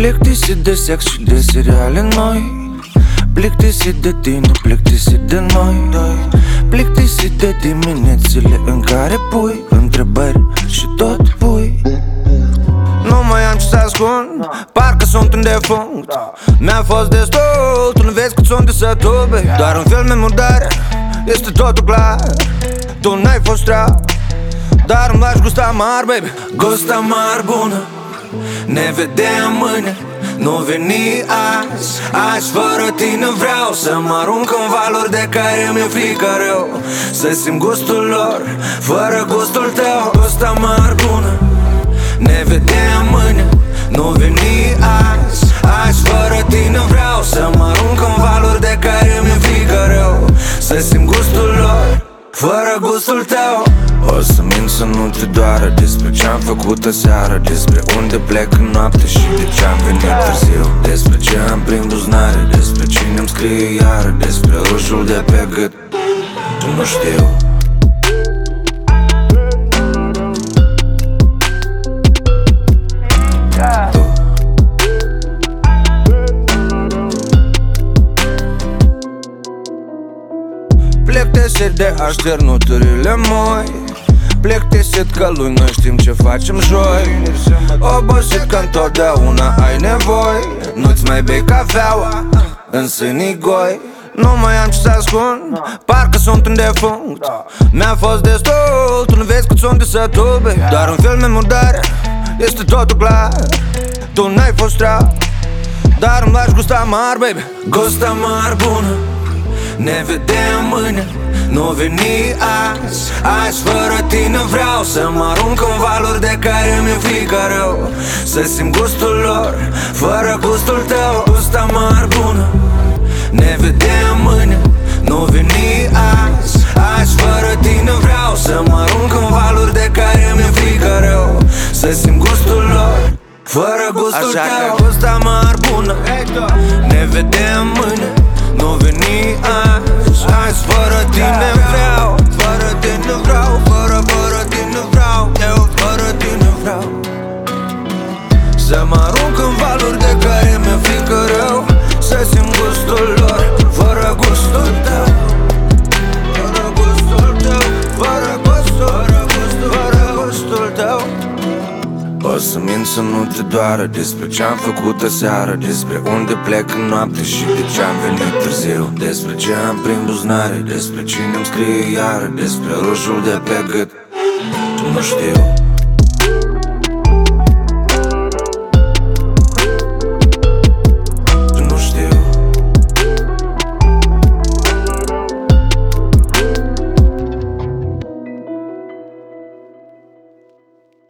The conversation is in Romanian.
Plictisit de sex și de seriale noi, plictisit de tine, plictisit de noi, plictisit de diminețile în care pui întrebări și tot pui. Nu mai am ce să ascund, parcă sunt un defunct. Mi-a fost destul, tu nu vezi cât sunt de sătul, babe. Doar un film murdare, este totul clar. Tu n-ai fost rea, dar îmi lași gust amar, baby. Gust amar bună, ne vedem mâine. Nu veni azi fără tine vreau să mă arunc în valuri de care mi-e frică rău. Să simt gustul lor, fără gustul tău. Gust amar bună, ne vedem mâine. Nu veni azi fără tine vreau să mă arunc în valuri de care mi-e frică rău. Să simt gustul lor, fără gustul tău. O să mint să nu te doară despre ce-am făcut aseară, despre unde plec în noapte și de ce-am venit târziu, despre ce am prin buzunare, despre cine-mi scrie iară, despre rușul de pe gât. Tu nu știu. Plictisit de așternuturile moi, plictisit că luni noi știm ce facem joi, obosit că întotdeauna ai nevoi. Nu-ți mai bei cafeaua în sânii goi. Nu mai am ce să ascund, parcă sunt un defunct. Mi-a fost destul, tu nu vezi cât sunt de sătul, babe. Doar un film murdare, este totul clar. Tu n-ai fost rea, dar îmi lași gust amar, baby. Gust amar bună, ne vedem mâine. Nu veni azi fără tine vreau să mă arunc în valuri de care mi-e frică rău. Să simt gustul lor, fără gustul tău. Gust amar bună, ne vedem mâine. Nu veni azi fără tine vreau să mă arunc în valuri de care mi-e frică rău. Să simt gustul lor, fără gustul tău. Așa că gust amar bună, ne vedem mâine. Nu veni azi fără tine vreau, fără tine vreau, fără tine vreau, eu fără tine vreau. Să mă arunc în valuri de care mi-e frică rău. Să simt gustul lor, fără gustul tău. Fără gustul tău, fără gustul tău. O să mint să nu te doară despre ce-am făcut aseară, despre unde plec în noapte și de ce-am venit târziu, despre ce am prin buzunare, despre cine-mi scrie iară, despre rușul de pe gât. Tu nu știu.